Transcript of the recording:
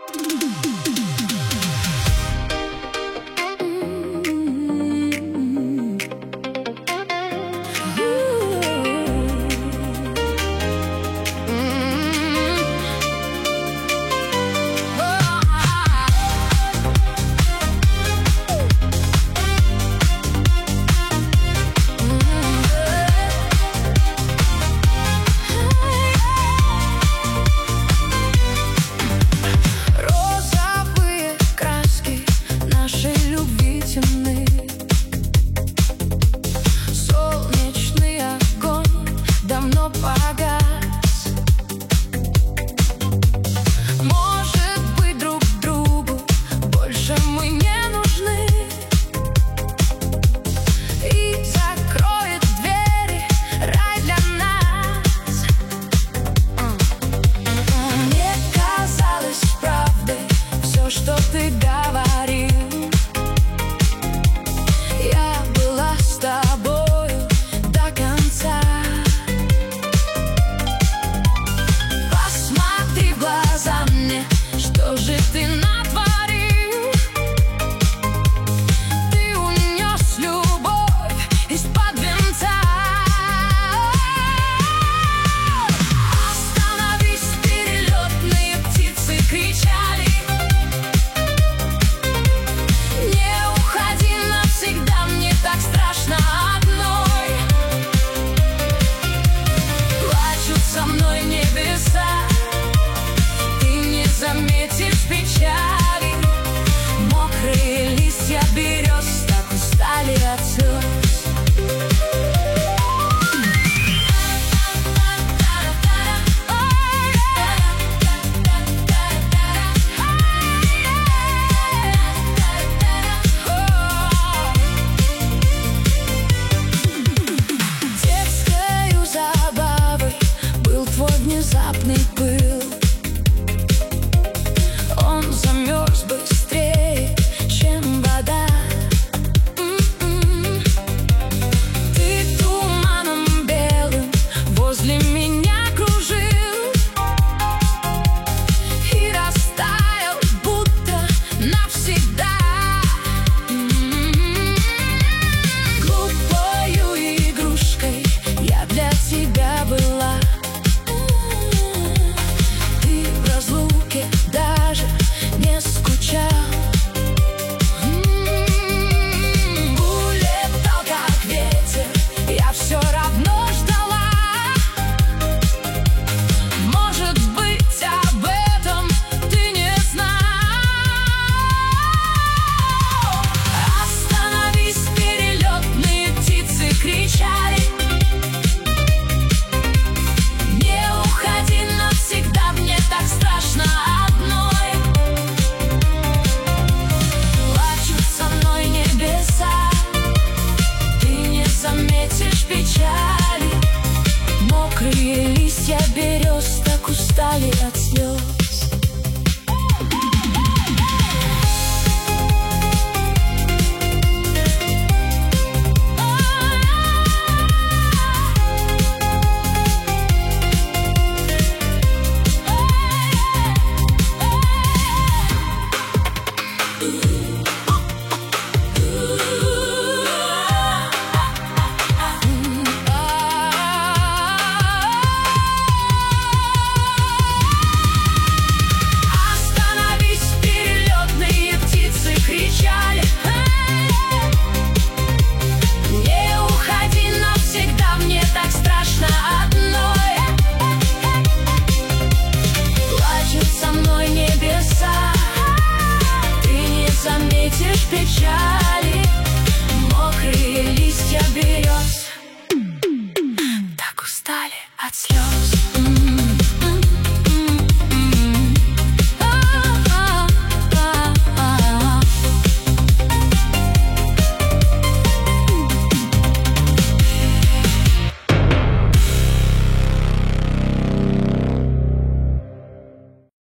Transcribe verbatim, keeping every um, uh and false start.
Внезапный пыл, он замерз быстрее, чем вода. М-м-м. Ты туманом белым возле меня кружил и растаял, будто навсегда. М-м-м. Глупою игрушкой я для тебя была. Даже не скучал. М-м-м, улетал как ветер, я все равно ждала. Может быть, об этом ты не знал. Остановись, перелетные птицы кричали. Не уходи навсегда, мне так страшно. Печали, мокрые листья берез так устали от слез. Печали, мокрые листья берез так устали от слез.